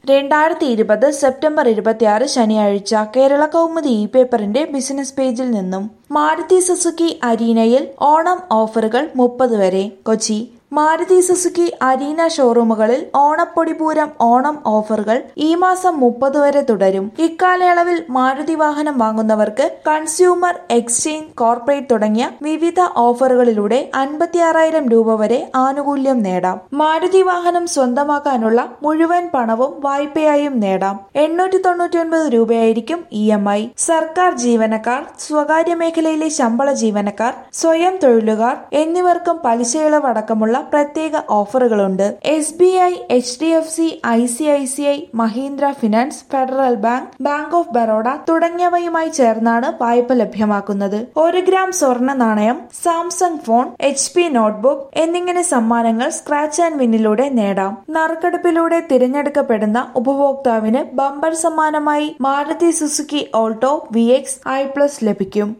2020 September 26 ശനിയാഴ്ച കേരള കൗമുദി പേപ്പറിന്റെ business പേജിൽ നിന്നും മാരുതി സുസുക്കി അരീനയിൽ ഓണം ഓഫറുകൾ 30 വരെ. കൊച്ചി മാരുതി സുസുക്കി അരീന ഷോറൂമുകളിൽ ഓണപ്പൊടിപൂരം ഓണം ഓഫറുകൾ ഈ മാസം 30 വരെ തുടരും. ഇക്കാലയളവിൽ മാരുതി വാഹനം വാങ്ങുന്നവർക്ക് കൺസ്യൂമർ എക്സ്ചേഞ്ച് കോർപ്പറേറ്റ് തുടങ്ങിയ വിവിധ ഓഫറുകളിലൂടെ 56,000 രൂപ വരെ ആനുകൂല്യം നേടാം. മാരുതി വാഹനം സ്വന്തമാക്കാനുള്ള മുഴുവൻ പണവും വായ്പയായും നേടാം. 899 രൂപയായിരിക്കും EMI. സർക്കാർ ജീവനക്കാർ, സ്വകാര്യ മേഖലയിലെ ശമ്പള ജീവനക്കാർ, സ്വയം തൊഴിലുകാർ എന്നിവർക്കും പലിശയിളവടക്കമുള്ള പ്രത്യേക ഓഫറുകളുണ്ട്. SBI, HDFC, ICICI, Mahindra finance, federal bank, bank of Baroda തുടങ്ങിയവയുമായി ചേർന്നാണ് വായ്പ ലഭ്യമാക്കുന്നത്. 1 ഗ്രാം സ്വർണ്ണ നാണയം, സാംസങ് ഫോൺ, HP നോട്ട്ബുക്ക് എന്നിങ്ങനെ സമ്മാനങ്ങൾ സ്ക്രാച്ച് ആൻഡ് വിന്നിലൂടെ നേടാം. നറുക്കെടുപ്പിലൂടെ തിരഞ്ഞെടുക്കപ്പെടുന്ന ഉപഭോക്താവിന് ബമ്പർ സമ്മാനമായി Maruti Suzuki Alto VX i+ ലഭിക്കും.